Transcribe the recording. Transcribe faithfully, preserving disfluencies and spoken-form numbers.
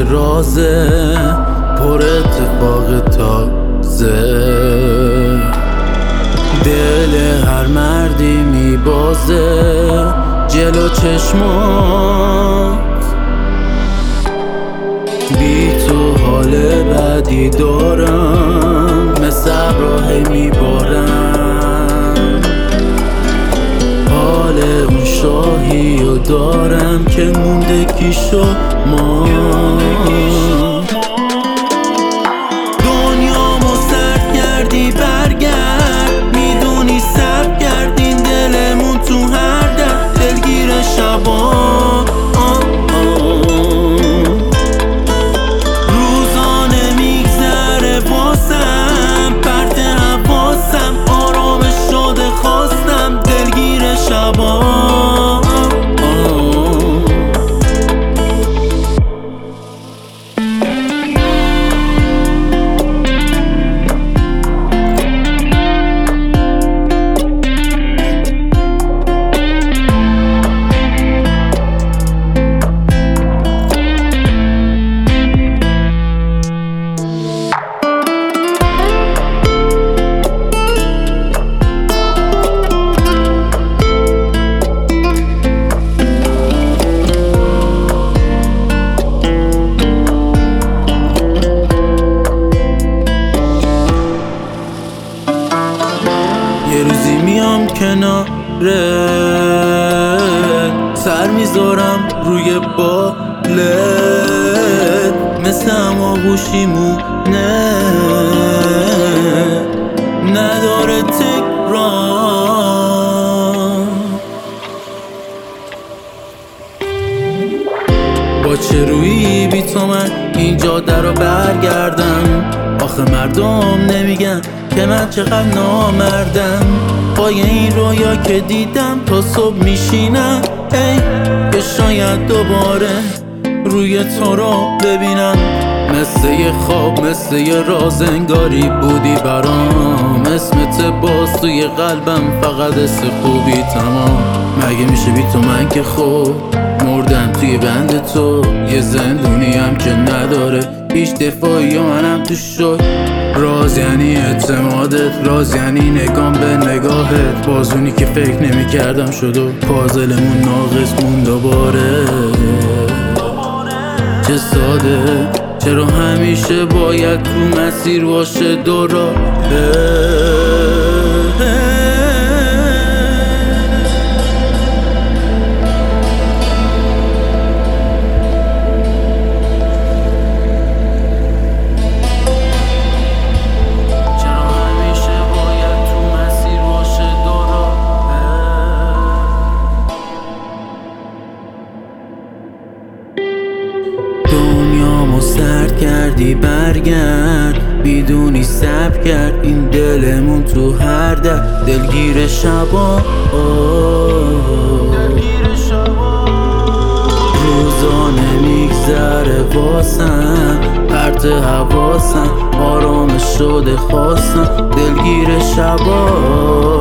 رازه، پر اتفاق تازه. دل هر مردی میبازه جلو چشمات، بی تو حال بدی دارم، مثل راهی میبارم. حال اون شاهی رو دارم که مونده کی شما. دنیامو سرد کردی برگرد، میدونی سب کردین دلمون تو هر در، دلگیر شبا. روزانه میگذره واسم، پرت حواسم آرامش شده خواستم، دلگیر شبا. یه روزی میام کناره، سر میذارم روی بالت، مثل هماغوشی مونه نداره تکرار. با چه رویی بی تو من این جاده رو برگردم؟ آخه مردم نمیگن که من چقدر نامردم. پای این رویا که دیدم تا صبح میشینم، ای که شاید دوباره روی تو رو ببینم. مثل یه خواب، مثل یه راز، انگاری بودی برام. اسمت باز توی قلبم، فقط حس خوبی تمام. مگه میشه بی تو من که خوب مردم توی بند تو، یه زندونیم که نداره هیچ دفاعی و منم تو شد. راز یعنی اعتمادت، راز یعنی نگام به نگاهت، بازونی که فکر نمی کردم شد و پازلمون ناقص مون دوباره. چه ساده، چرا همیشه باید تو مسیر باشه دوراهه. دنیامو سرد کردی برگرد، بیدونی سب کرد این دلمون تو هر در، دلگیر شبا. روزانه میگذره واسم، پرت حواسم آرامش شده خواستم، دلگیر شبا.